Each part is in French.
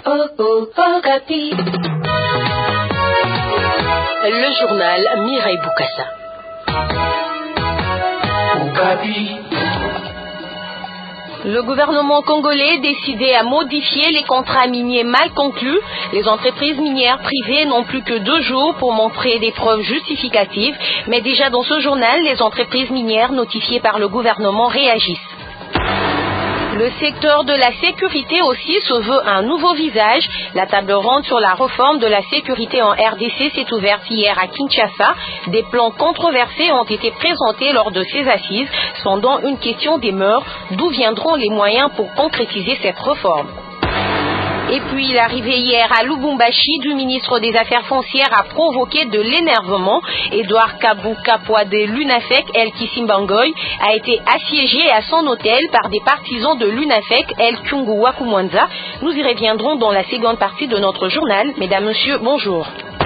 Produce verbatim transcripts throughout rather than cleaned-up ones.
Oh, oh, Okapi. Le journal Mireille Boukassa. Okapi. Le gouvernement congolais décidé à modifier les contrats miniers mal conclus. Les entreprises minières privées n'ont plus que deux jours pour montrer des preuves justificatives. Mais déjà dans ce journal, les entreprises minières notifiées par le gouvernement réagissent. Le secteur de la sécurité aussi se veut un nouveau visage. La table ronde sur la réforme de la sécurité en R D C s'est ouverte hier à Kinshasa. Des plans controversés ont été présentés lors de ces assises. Cependant, une question demeure: d'où viendront les moyens pour concrétiser cette réforme? Et puis, l'arrivée hier à Lubumbashi du ministre des Affaires foncières a provoqué de l'énervement. Edouard Kabou-Kapwa de l'UNAFEC, El Kisimbangoy, a été assiégé à son hôtel par des partisans de l'UNAFEC, El Kyungu Wakumwanza. Nous y reviendrons dans la seconde partie de notre journal. Mesdames, Messieurs, bonjour.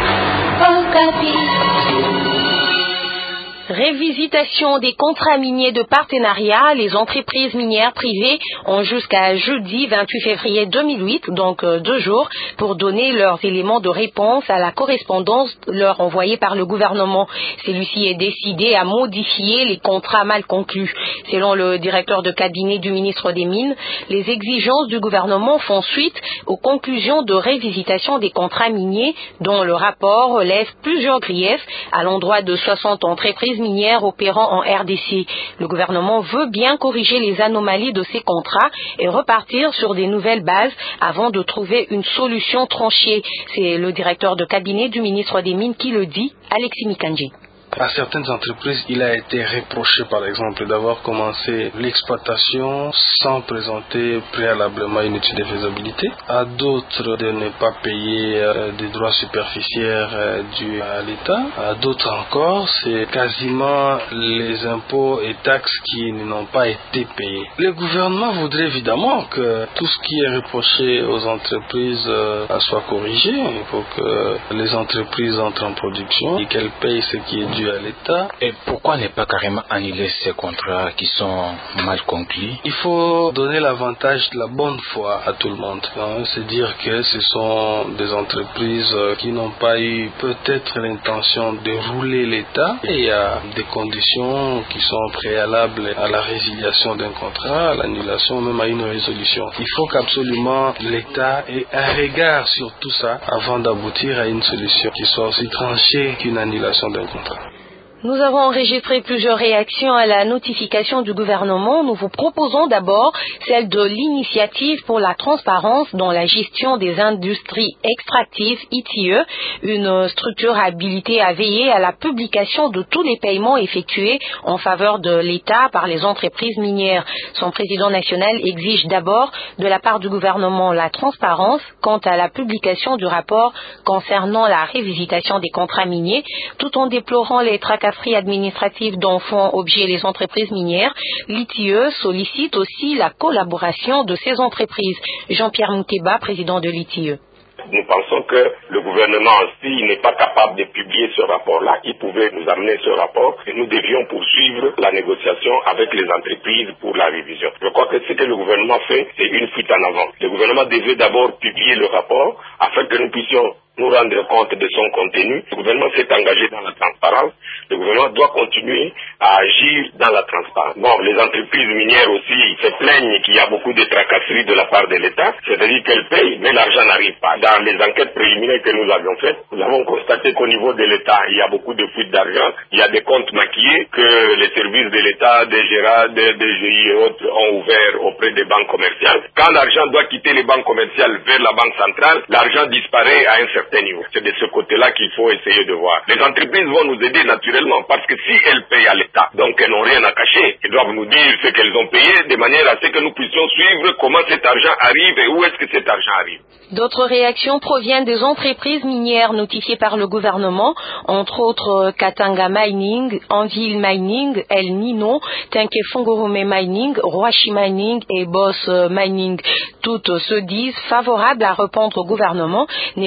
Révisitation des contrats miniers de partenariat. Les entreprises minières privées ont jusqu'à jeudi vingt-huit février deux mille huit, donc euh, deux jours, pour donner leurs éléments de réponse à la correspondance leur envoyée par le gouvernement. Celui-ci est décidé à modifier les contrats mal conclus. Selon le directeur de cabinet du ministre des Mines, les exigences du gouvernement font suite aux conclusions de révisitation des contrats miniers, dont le rapport relève plusieurs griefs à l'endroit de soixante entreprises minières opérant en R D C. Le gouvernement veut bien corriger les anomalies de ces contrats et repartir sur des nouvelles bases avant de trouver une solution tranchée. C'est le directeur de cabinet du ministre des Mines qui le dit, Alexis Mikanji. À certaines entreprises, il a été reproché, par exemple, d'avoir commencé l'exploitation sans présenter préalablement une étude de faisabilité. À d'autres, de ne pas payer euh, des droits superficiaires euh, dus à l'État. À d'autres encore, c'est quasiment les impôts et taxes qui n'ont pas été payés. Le gouvernement voudrait évidemment que tout ce qui est reproché aux entreprises euh, soit corrigé. Il faut que les entreprises entrent en production et qu'elles payent ce qui est dû à l'État. Et pourquoi ne pas carrément annuler ces contrats qui sont mal conclus? Il faut donner l'avantage de la bonne foi à tout le monde. Hein. C'est dire que ce sont des entreprises qui n'ont pas eu peut-être l'intention de rouler l'État. Et il y a des conditions qui sont préalables à la résiliation d'un contrat, à l'annulation, même à une résolution. Il faut qu'absolument l'État ait un regard sur tout ça avant d'aboutir à une solution qui soit aussi tranchée qu'une annulation d'un contrat. Nous avons enregistré plusieurs réactions à la notification du gouvernement. Nous vous proposons d'abord celle de l'initiative pour la transparence dans la gestion des industries extractives, I T E, une structure habilitée à veiller à la publication de tous les paiements effectués en faveur de l'État par les entreprises minières. Son président national exige d'abord de la part du gouvernement la transparence quant à la publication du rapport concernant la révisitation des contrats miniers, tout en déplorant les tracasseries administratives dont font objet les entreprises minières. L'I T E sollicite aussi la collaboration de ces entreprises. Jean-Pierre Mouteba, président de l'I T E. Nous pensons que le gouvernement aussi n'est pas capable de publier ce rapport-là. Il pouvait nous amener ce rapport et nous devions poursuivre la négociation avec les entreprises pour la révision. Je crois que ce que le gouvernement fait, c'est une fuite en avant. Le gouvernement devait d'abord publier le rapport afin que nous puissions nous rendre compte de son contenu. Le gouvernement s'est engagé dans la transparence. Le gouvernement doit continuer à agir dans la transparence. Bon, les entreprises minières aussi se plaignent qu'il y a beaucoup de tracasseries de la part de l'État, c'est-à-dire qu'elles payent, mais l'argent n'arrive pas. Dans les enquêtes préliminaires que nous avions faites, nous avons constaté qu'au niveau de l'État, il y a beaucoup de fuites d'argent, il y a des comptes maquillés que les services de l'État, des Gérard, des D G I et autres ont ouverts auprès des banques commerciales. Quand l'argent doit quitter les banques commerciales vers la banque centrale, l'argent disparaît à un certain niveau. C'est de ce côté-là qu'il faut essayer de voir. Les entreprises vont nous aider naturellement parce que si elles payent à l'État, donc elles n'ont rien à cacher, elles doivent nous dire ce qu'elles ont payé de manière à ce que nous puissions suivre comment cet argent arrive et où est-ce que cet argent arrive. D'autres réactions proviennent des entreprises minières notifiées par le gouvernement, entre autres Katanga Mining, Anvil Mining, El Nino, Tenke-Fungurume Mining, Roachi Mining et Boss Mining. Toutes se disent favorables à répondre au gouvernement. Néanmoins,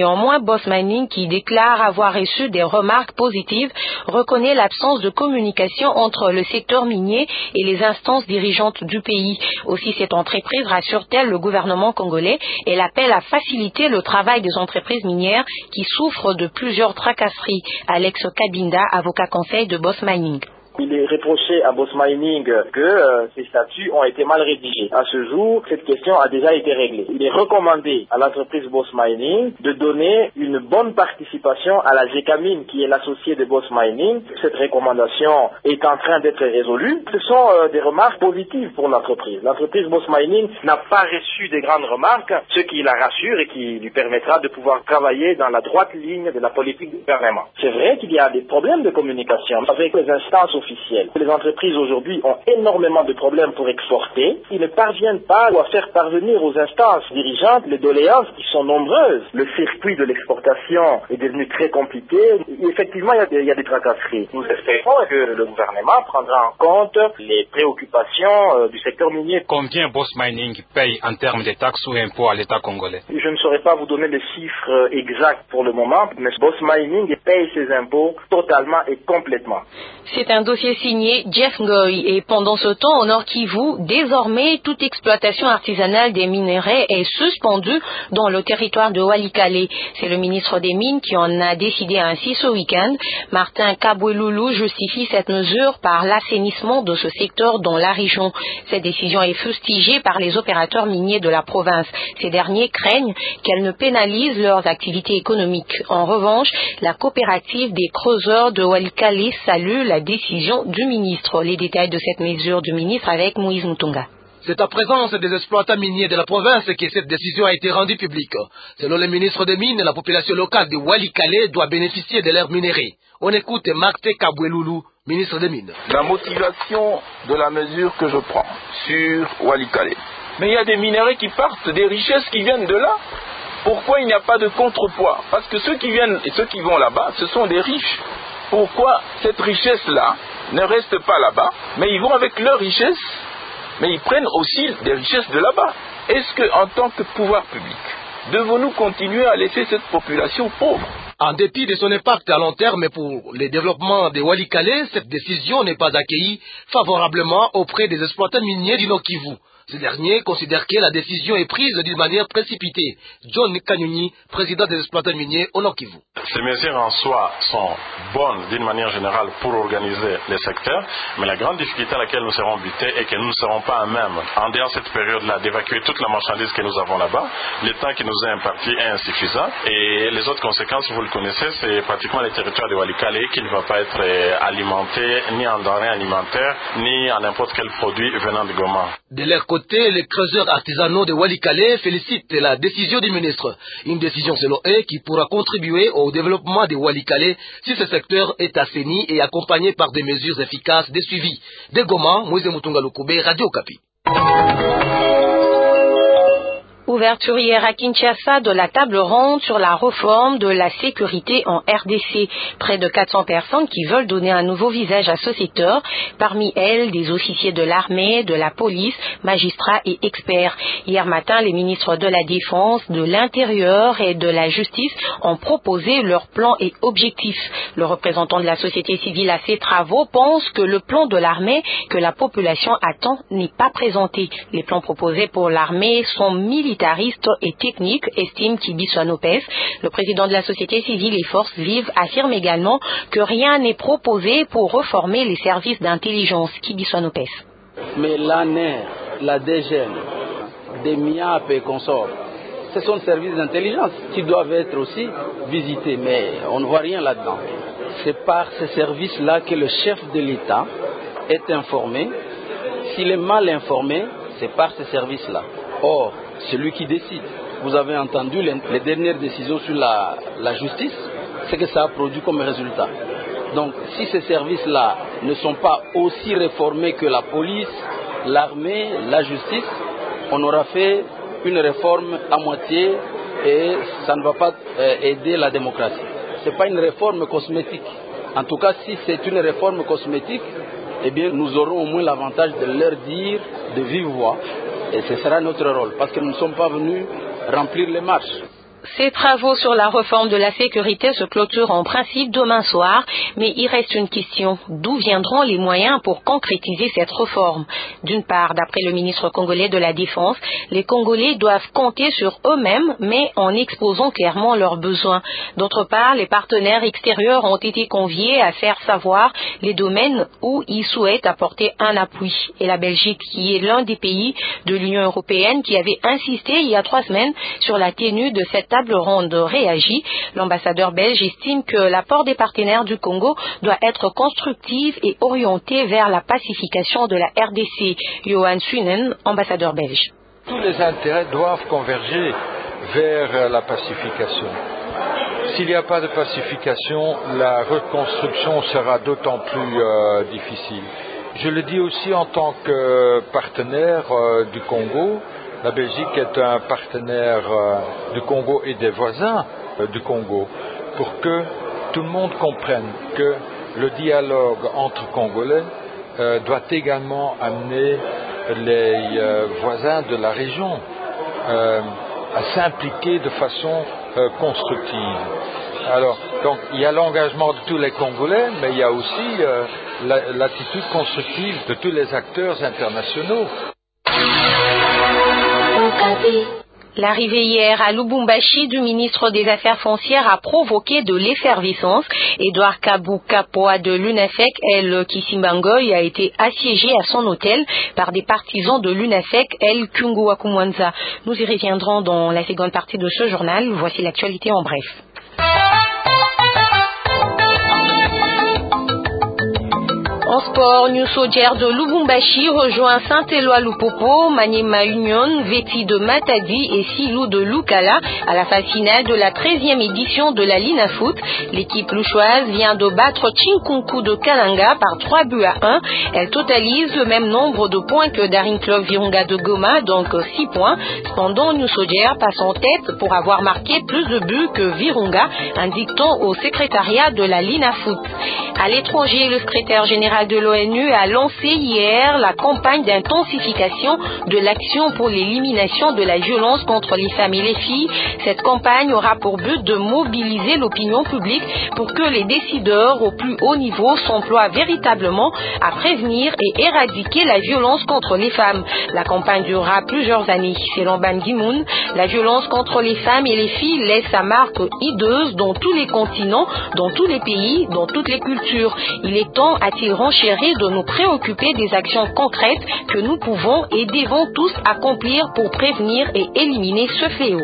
Boss Mining, qui déclare avoir reçu des remarques positives, reconnaît l'absence de communication entre le secteur minier et les instances dirigeantes du pays. Aussi, cette entreprise rassure-t-elle le gouvernement congolais et l'appelle à faciliter le travail des entreprises minières qui souffrent de plusieurs tracasseries. Alex Kabinda, avocat conseil de Boss Mining. Il est reproché à Boss Mining que euh, ses statuts ont été mal rédigés. À ce jour, cette question a déjà été réglée. Il est recommandé à l'entreprise Boss Mining de donner une bonne participation à la Gécamine, qui est l'associé de Boss Mining. Cette recommandation est en train d'être résolue. Ce sont euh, des remarques positives pour l'entreprise. L'entreprise Boss Mining n'a pas reçu de grandes remarques, ce qui la rassure et qui lui permettra de pouvoir travailler dans la droite ligne de la politique du gouvernement. C'est vrai qu'il y a des problèmes de communication avec les instances officielles. Les entreprises aujourd'hui ont énormément de problèmes pour exporter. Ils ne parviennent pas à faire parvenir aux instances dirigeantes les doléances qui sont nombreuses. Le circuit de l'exportation est devenu très compliqué. Et effectivement, il y a des, il y a des tracasseries. Nous espérons que le gouvernement prendra en compte les préoccupations euh, du secteur minier. Combien Boss Mining paye en termes de taxes ou impôts à l'État congolais? Je ne saurais pas vous donner les chiffres exacts pour le moment, mais Boss Mining paye ses impôts totalement et complètement. C'est un dossier signé Jeff Ngoy, et pendant ce temps, au Nord Kivu, désormais, toute exploitation artisanale des minerais est suspendue dans le territoire de Walikale. C'est le ministre des Mines qui en a décidé ainsi ce week-end. Martin Kabweloulou justifie cette mesure par l'assainissement de ce secteur dans la région. Cette décision est fustigée par les opérateurs miniers de la province. Ces derniers craignent qu'elle ne pénalise leurs activités économiques. En revanche, la coopérative des creuseurs de Walikale salue la décision du ministre. Les détails de cette mesure du ministre avec Moïse Mutunga. C'est à présence des exploitants miniers de la province que cette décision a été rendue publique. Selon le ministre des Mines, la population locale de Walikale doit bénéficier de leurs minerais. On écoute Martin Kabweloulou, ministre des Mines. La motivation de la mesure que je prends sur Walikale. Mais il y a des minerais qui partent, des richesses qui viennent de là. Pourquoi il n'y a pas de contrepoids? Parce que ceux qui viennent et ceux qui vont là-bas, ce sont des riches. Pourquoi cette richesse-là ne reste pas là-bas, mais ils vont avec leur richesse, mais ils prennent aussi des richesses de là-bas? Est-ce qu'en tant que pouvoir public, devons-nous continuer à laisser cette population pauvre? En dépit de son impact à long terme pour le développement de Walikale, cette décision n'est pas accueillie favorablement auprès des exploitants miniers du Nord Kivu. Ces derniers considèrent que la décision est prise d'une manière précipitée. John Kanyuni, président des exploitants miniers au Nord Kivu. Ces mesures en soi sont bonnes d'une manière générale pour organiser les secteurs, mais la grande difficulté à laquelle nous serons butés est que nous ne serons pas à même, en dehors de cette période-là, d'évacuer toute la marchandise que nous avons là-bas. Le temps qui nous est imparti est insuffisant et les autres conséquences, vous le connaissez, c'est pratiquement le territoire de Walikale qui ne va pas être alimenté ni en denrées alimentaires, ni en n'importe quel produit venant de Goma. De leur côté, les creuseurs artisanaux de Walikale félicitent la décision du ministre. Une décision selon eux qui pourra contribuer au développement de Walikale si ce secteur est assaini et accompagné par des mesures efficaces de suivi. De Goma, Moïse Mutunga Lukube, Radio Okapi. Ouverture hier à Kinshasa de la table ronde sur la réforme de la sécurité en R D C. Près de quatre cents personnes qui veulent donner un nouveau visage à ce secteur, parmi elles des officiers de l'armée, de la police, magistrats et experts. Hier matin, les ministres de la Défense, de l'Intérieur et de la Justice ont proposé leurs plans et objectifs. Le représentant de la société civile à ces travaux pense que le plan de l'armée que la population attend n'est pas présenté. Les plans proposés pour l'armée sont militaires et technique, estime Kibiso Nopes. Le président de la société civile et forces vives affirme également que rien n'est proposé pour reformer les services d'intelligence. Kibiso Nopes. Mais l'A N E R, la D G N, des M I A P et consorts, ce sont des services d'intelligence qui doivent être aussi visités, mais on ne voit rien là-dedans. C'est par ces services-là que le chef de l'État est informé. S'il est mal informé, c'est par ces services-là. Or, celui qui décide, vous avez entendu les, les dernières décisions sur la, la justice, c'est que ça a produit comme résultat. Donc, si ces services-là ne sont pas aussi réformés que la police, l'armée, la justice, on aura fait une réforme à moitié et ça ne va pas euh, aider la démocratie. Ce n'est pas une réforme cosmétique. En tout cas, si c'est une réforme cosmétique, eh bien, nous aurons au moins l'avantage de leur dire de vive voix. Et ce sera notre rôle, parce que nous ne sommes pas venus remplir les marches. Ces travaux sur la réforme de la sécurité se clôturent en principe demain soir, mais il reste une question. D'où viendront les moyens pour concrétiser cette réforme? D'une part, d'après le ministre congolais de la Défense, les Congolais doivent compter sur eux-mêmes, mais en exposant clairement leurs besoins. D'autre part, les partenaires extérieurs ont été conviés à faire savoir les domaines où ils souhaitent apporter un appui. Et la Belgique, qui est l'un des pays de l'Union européenne qui avait insisté il y a trois semaines sur la tenue de cette table ronde réagit. L'ambassadeur belge estime que l'apport des partenaires du Congo doit être constructif et orienté vers la pacification de la R D C. Johan Suinen, ambassadeur belge. Tous les intérêts doivent converger vers la pacification. S'il n'y a pas de pacification, la reconstruction sera d'autant plus euh, difficile. Je le dis aussi en tant que partenaire euh, du Congo. La Belgique est un partenaire euh, du Congo et des voisins euh, du Congo pour que tout le monde comprenne que le dialogue entre Congolais euh, doit également amener les euh, voisins de la région euh, à s'impliquer de façon euh, constructive. Alors, donc, il y a l'engagement de tous les Congolais, mais il y a aussi euh, la, l'attitude constructive de tous les acteurs internationaux. L'arrivée hier à Lubumbashi du ministre des Affaires foncières a provoqué de l'effervescence. Edouard Kabou-Kapoa de l'UNAFEC, El Kisimbangoy, a été assiégé à son hôtel par des partisans de l'UNAFEC, El Kunguwakumwanza. Nous y reviendrons dans la seconde partie de ce journal. Voici l'actualité en bref. En sport, New Soldier de Lubumbashi rejoint Saint-Éloi Lupopo, Maniema Union, Veti de Matadi et Silou de Lukala à la phase finale de la treizième édition de la Linafoot. L'équipe louchoise vient de battre Chinkunku de Kalanga par trois buts à un. Elle totalise le même nombre de points que Daring Club Virunga de Goma, donc six points. Cependant, New Soldier passe en tête pour avoir marqué plus de buts que Virunga, indique-t-on au secrétariat de la Linafoot. À l'étranger, le secrétaire général de l'ONU a lancé hier la campagne d'intensification de l'action pour l'élimination de la violence contre les femmes et les filles. Cette campagne aura pour but de mobiliser l'opinion publique pour que les décideurs au plus haut niveau s'emploient véritablement à prévenir et éradiquer la violence contre les femmes. La campagne durera plusieurs années. Selon Ban Ki-moon, la violence contre les femmes et les filles laisse sa marque hideuse dans tous les continents, dans tous les pays, dans toutes les cultures. Il est temps, a-t-il renchéri, de nous préoccuper des actions concrètes que nous pouvons et devons tous accomplir pour prévenir et éliminer ce fléau.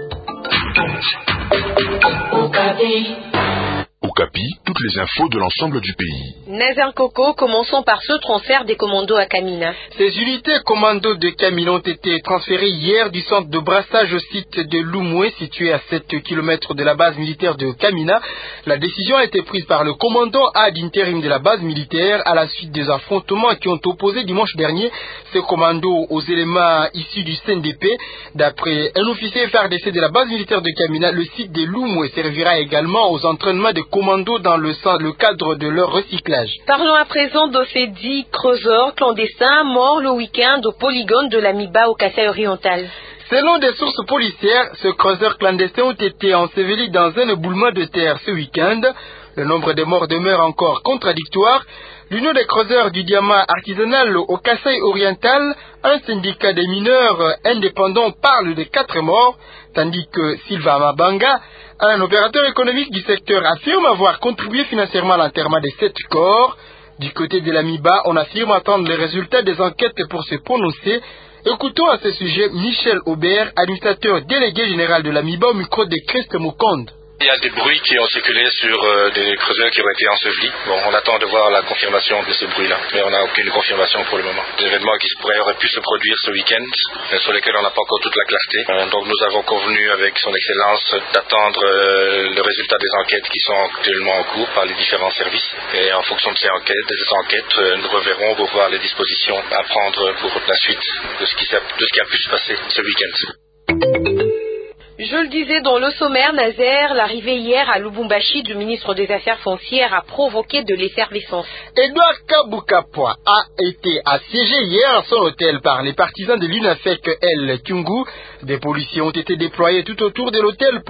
Okapi, toutes les infos de l'ensemble du pays. Nazar Koko, commençons par ce transfert des commandos à Kamina. Ces unités commandos de Kamina ont été transférées hier du centre de brassage au site de Lumwe, situé à sept kilomètres de la base militaire de Kamina. La décision a été prise par le commandant ad intérim de la base militaire à la suite des affrontements qui ont opposé dimanche dernier ces commandos aux éléments issus du C N D P. D'après un officier F R D C de la base militaire de Kamina, le site de Lumwe servira également aux entraînements de commandos dans le, le cadre de leur recyclage. Parlons à présent de ces dix creuseurs clandestins morts le week-end au polygone de la Miba au Kasaï oriental. Selon des sources policières, ces creuseurs clandestins ont été ensevelis dans un éboulement de terre ce week-end. Le nombre de morts demeure encore contradictoire. L'Union des creuseurs du diamant artisanal au Kasaï oriental, un syndicat des mineurs indépendants, parle de quatre morts, tandis que Sylvain Mabanga, un opérateur économique du secteur, affirme avoir contribué financièrement à l'enterrement de sept corps. Du côté de la Miba, on affirme attendre les résultats des enquêtes pour se prononcer. Écoutons à ce sujet Michel Aubert, administrateur délégué général de la Miba au micro de Christ Mukonde. Il y a des bruits qui ont circulé sur euh, des creuseurs qui ont été ensevelis. Bon, on attend de voir la confirmation de ces bruits-là, mais on n'a aucune confirmation pour le moment. Des événements qui pourraient, auraient pu se produire ce week-end, euh, sur lesquels on n'a pas encore toute la clarté. Euh, donc nous avons convenu avec son Excellence d'attendre euh, le résultat des enquêtes qui sont actuellement en cours par les différents services. Et en fonction de ces enquêtes, de ces enquêtes euh, nous reverrons pour voir les dispositions à prendre pour la suite de ce qui, de ce qui a pu se passer ce week-end. Je le disais dans le sommaire, Nazaire, l'arrivée hier à Lubumbashi du ministre des Affaires foncières a provoqué de l'effervescence. Edouard Kabou-Kapoa a été assiégé hier à son hôtel par les partisans de l'UNAFEC El Kungu. Des policiers ont été déployés tout autour de l'hôtel pour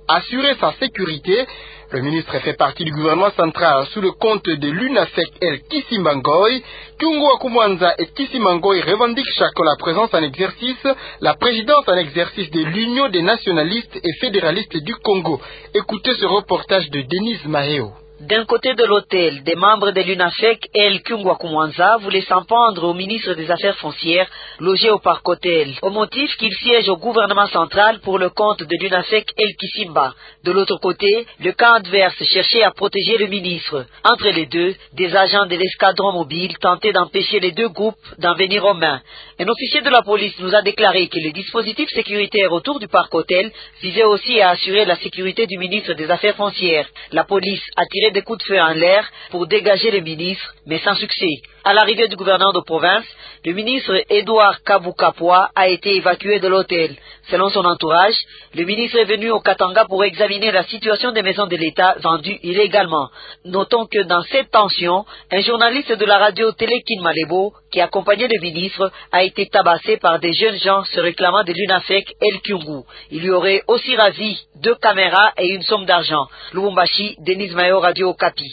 assurer sa sécurité. Le ministre fait partie du gouvernement central sous le compte de l'UNAFEC El Kisimbangoy. Kyungu Akumwanza et Kisimbangoy revendiquent chacun la présence en exercice, la présidence en exercice de l'Union des nationalistes et fédéralistes du Congo. Écoutez ce reportage de Denise Maheo. D'un côté de l'hôtel, des membres de l'UNAFEC, El Kyungwakumwanza, voulaient s'en prendre au ministre des Affaires foncières, logé au parc hôtel, au motif qu'il siège au gouvernement central pour le compte de l'UNAFEC El Kisimba. De l'autre côté, le camp adverse cherchait à protéger le ministre. Entre les deux, des agents de l'escadron mobile tentaient d'empêcher les deux groupes d'en venir aux mains. Un officier de la police nous a déclaré que les dispositifs sécuritaires autour du parc hôtel visaient aussi à assurer la sécurité du ministre des Affaires foncières. La police a tiré des coups de feu en l'air pour dégager le ministre, mais sans succès. À l'arrivée du gouverneur de province, le ministre Edouard Kabukapwa a été évacué de l'hôtel. Selon son entourage, le ministre est venu au Katanga pour examiner la situation des maisons de l'État vendues illégalement. Notons que dans cette tension, un journaliste de la radio Télé Kinmalebo, qui accompagnait le ministre, a été tabassé par des jeunes gens se réclamant de l'UNAFEC El Kyungu. Il lui aurait aussi rasé deux caméras et une somme d'argent. Lubumbashi, Denise Mayo, Radio Okapi.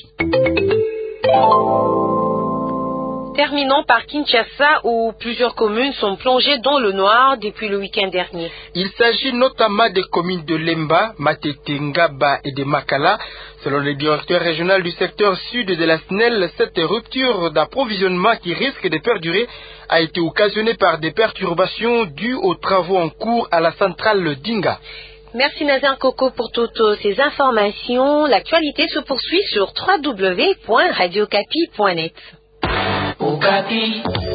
Terminons par Kinshasa où plusieurs communes sont plongées dans le noir depuis le week-end dernier. Il s'agit notamment des communes de Lemba, Matete, Ngaba et de Makala. Selon le directeur régional du secteur sud de la S N E L, cette rupture d'approvisionnement qui risque de perdurer a été occasionnée par des perturbations dues aux travaux en cours à la centrale Dinga. Merci Nazar Coco pour toutes ces informations. L'actualité se poursuit sur w w w point radio okapi point net. Okapi.